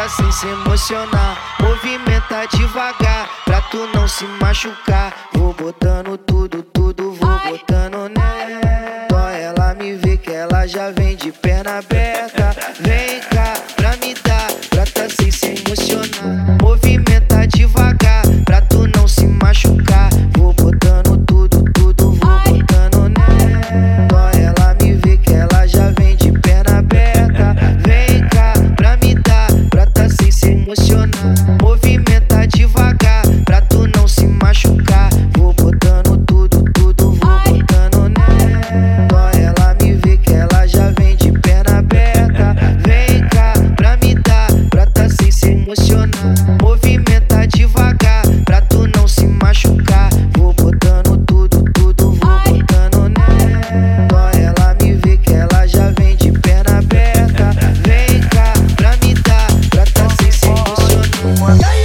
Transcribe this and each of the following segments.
tá sem se emocionar. Movimenta devagar, pra tu não se machucar. Vou botando tudo, vou botando nela. Só ela me vê que ela já vem de perna aberta. Vem cá pra me dar, pra tá sem se emocionar. Movimenta devagar, pra tu não se machucar. Vou botando tudo, vou botando nela. Só ela me vê que ela já vem de perna aberta. Vem cá pra me dar, pra tá sem se emocionar. Movimenta devagar, pra tu não se machucar. Vou botando tudo, vou botando nela. Só ela me vê que ela já vem de perna aberta. Vem cá pra me dar, pra tá sem se emocionar. Movimenta devagar, pra tu não se machucar. Vou botando tudo, vou botando nela. Só ela me vê que ela já vem de perna aberta. Vem cá pra me dar, pra tá sem se emocionar.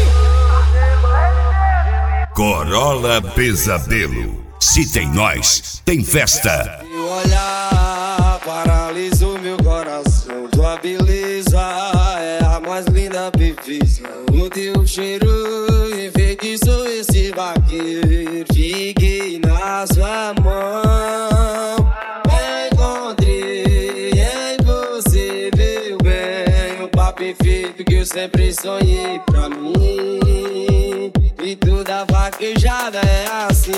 Corolla Pesadelo. Se tem nós, tem festa. Meu olhar paralisou meu coração. Tua beleza é a mais linda perfeição. O teu cheiro enfeitiçou esse vaqueiro. Fiquei na sua mão. Encontrei em você, meu bem, o par perfeito que eu sempre sonhei pra mim. E toda vaquejada é assim.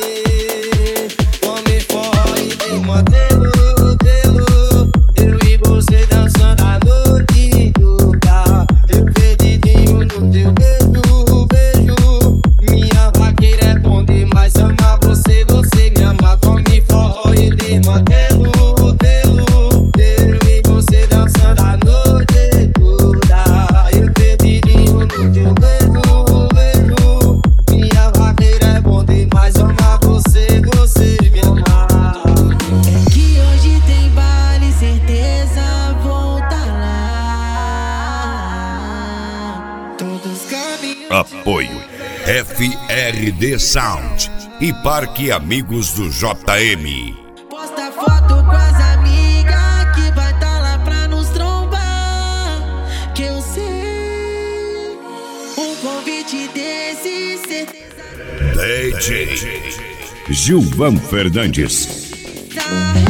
Come fora e tem modelo. Eu e você dançando a noite toda. Eu perdidinho no teu beijo. Minha vaqueira é bom demais. Amar você, você me ama. Come fora e tem modelo. Eu e você dançando a noite toda. Eu perdidinho no teu beijo. Minha vaqueira é bom demais. Amar você, você me ama. É que hoje tem baile, certeza vou tá lá. Todos caminhos. Apoio FRD Sound e Parque Amigos do JM. Posta foto com as amigas que vai tá lá pra nos trombar. Que eu sei, um convite desse, certeza. DJ Gilvan Fernandes. Tá